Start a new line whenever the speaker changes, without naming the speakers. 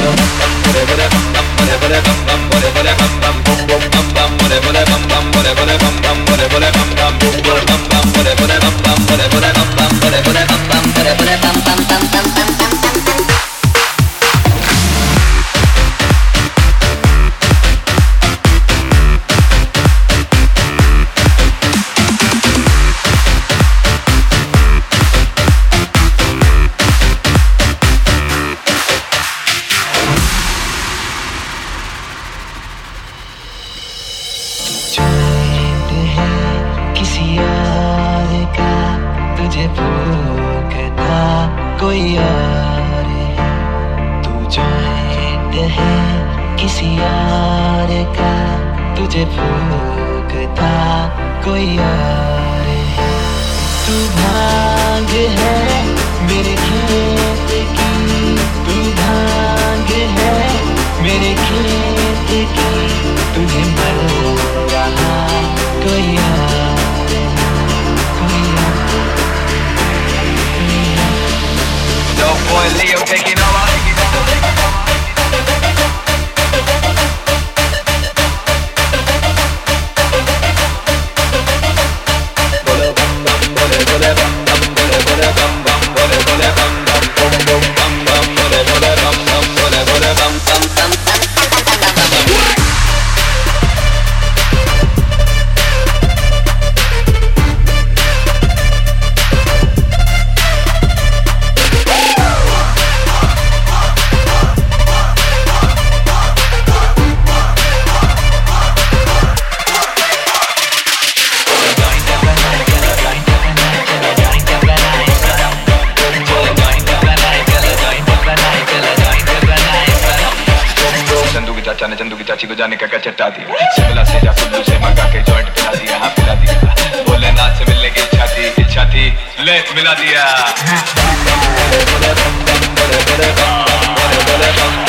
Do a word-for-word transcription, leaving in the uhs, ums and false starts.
तुझे भूखता कोई और है, तू जॉइंट है किसी और का, तुझे भूखता कोई और है। तू भाग है मेरे खेत की, तू भाग है मेरे खेत की, तुझे मर रहा कोई और।
Boy Leo taking over. चाचा ने चंदू की चाची को जाने का क्या चट्टा दिया, शिमला से जा कुल्लू से मंगा के जॉइंट पिला दिया, हाँ पिला दिया, भोलेनाथ से मिलने की इच्छा थी इच्छा थी ले मिला दिया।